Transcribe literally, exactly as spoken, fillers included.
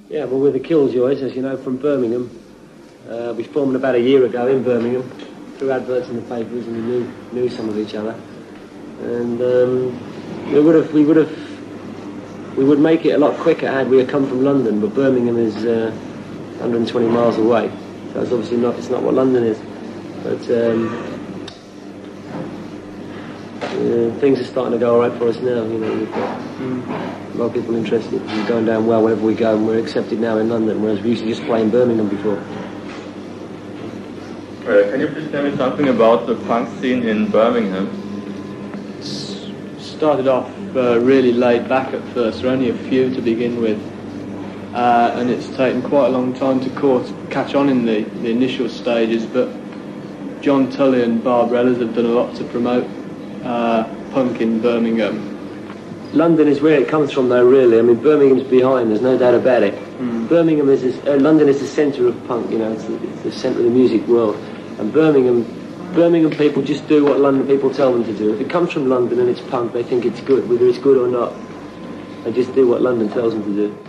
Yeah, well, we're the Killjoys, as you know, from Birmingham. Uh, we formed about a year ago in Birmingham, through adverts in the papers, and we knew knew some of each other. And um, we would have we would have we would make it a lot quicker had we come from London, but Birmingham is uh, one hundred twenty miles away, so it's obviously not it's not what London is. But um, uh, things are starting to go all right for us now. You know, we've got mm. a lot of people interested. We're going down well wherever we go, and we're accepted now in London, whereas we used to just play in Birmingham before. Uh, can you please tell me something about the punk scene in Birmingham? It's started off uh, really laid back at first. There were only a few to begin with, uh, and it's taken quite a long time to course, catch on in the, the initial stages. But John Tully and Barbarellas have done a lot to promote uh, punk in Birmingham. London is where it comes from, though. Really, I mean, Birmingham's behind. There's no doubt about it. Mm. Birmingham is uh, London is the centre of punk. You know, it's the, it's the centre of the music world. And Birmingham, Birmingham people just do what London people tell them to do. If it comes from London and it's punk, they think it's good, whether it's good or not. They just do what London tells them to do.